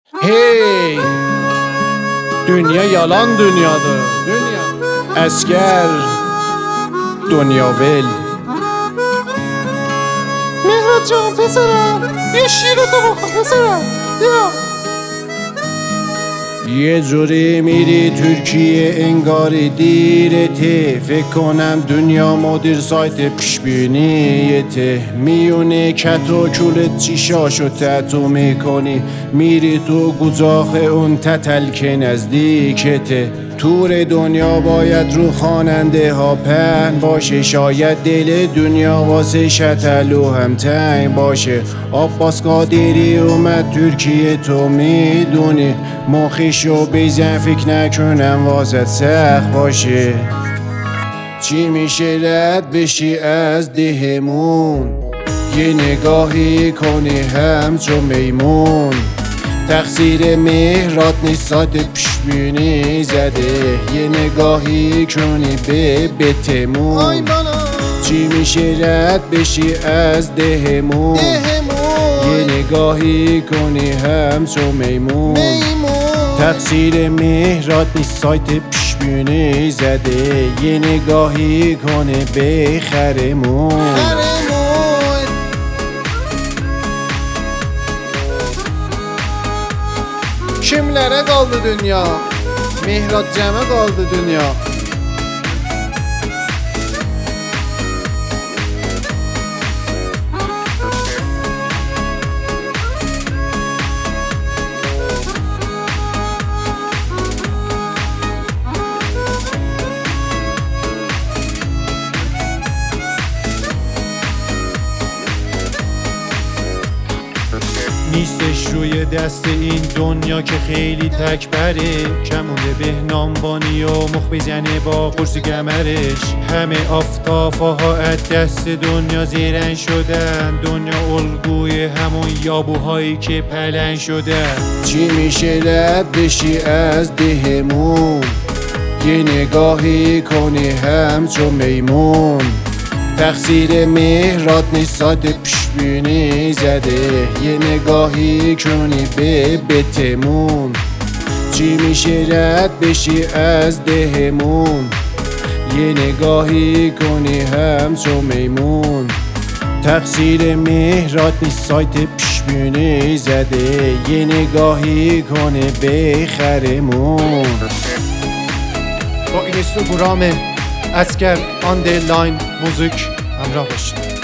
Hey, dünya yalan dünyadır. Dünya asker, dünya vel. مهراد جان پسرم یه شیرتو بخور پسرم بیا. یه جوری میری ترکیه انگاری دیرته، فکر کنم دنیا مدیر سایت پیشبینیته. میونه کت و کولت چیشاشو تتو میکنی، میری تو گوزاخ اون تتل که نزدیکته. تور دنیا باید رو خواننده ها پهن باشه، شاید دل دنیا واسه شتلو هم تنگ باشه. عباس قادری اومد ترکیه تو میدونی، مخیشو بیزن فکر نکنم واسه سخت باشه. چی میشه رد بشی از دهمون، یه نگاهی کنی همچون میمون. تقصیر مهراد نیست سایت پیشبینی زده، یه نگاهی کنی به بتمون. چی میشه رد بشی از دهمون، یه نگاهی کنی همچون میمون. تقصیر مهراد نیست سایت پیشبینی زده، یه نگاهی کنه به خرمون. Kimlərə qaldı dünya? Mehrad cəmə qaldı dünya. نیستش روی دست این دنیا که خیلی تکبره، کمونده بهنامبانی و مخ بزنه با قرص گمرش. همه آفتافاها از دست دنیا زیرن شدن، دنیا الگوی همون یابوهایی که پلن شدن. چی میشه رد بشی از دهمون، یه نگاهی کنی همچون میمون. تقصیر مهراد نیست سایت پیشبینی زده، یه نگاهی کنی به بتمون. چی میشه رد بشی از دهمون، یه نگاهی کنی همچون میمون. تقصیر مهراد نیست سایت پیشبینی زده، یه نگاهی کنه به خرمون. با اینستاگرام اسکر آندرلاین موزیک همراه باشید.